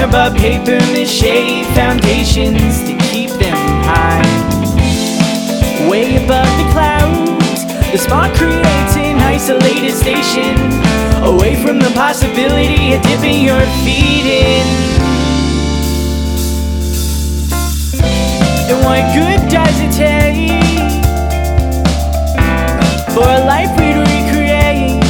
above paper mache foundations to keep them high. Way above the clouds, the smart creates an isolated station, away from the possibility of dipping your feet in. And what good does it take for a life we'd recreate,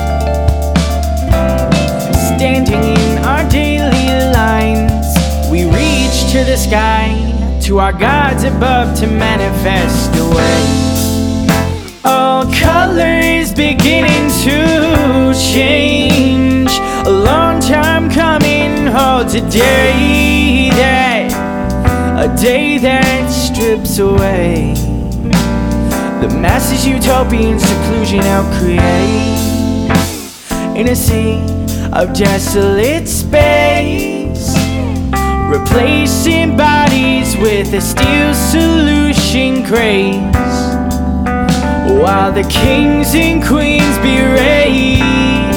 standing in our daily lines? We reach to the sky, to our gods above, to manifest away. All colors beginning to change, a long time coming. Oh, today a day that strips away the masses utopian seclusion I'll create in a sea of desolate space, replacing bodies with a steel solution craze, while the kings and queens be raised.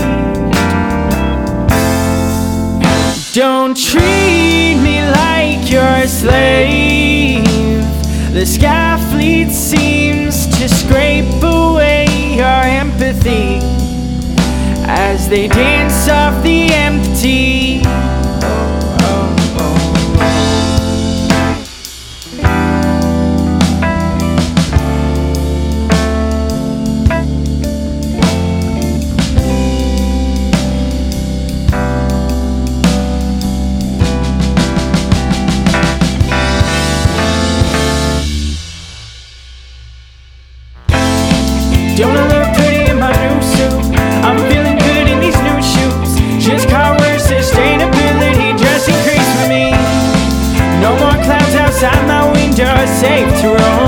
Don't treat me like you're a slave. The sky fleet seems to scrape away your empathy as they dance off the empty. Don't I look pretty in my new suit? I'm feeling good in these new shoes. Just car wear sustainability just increased for me. No more clouds outside my window, safe to roam.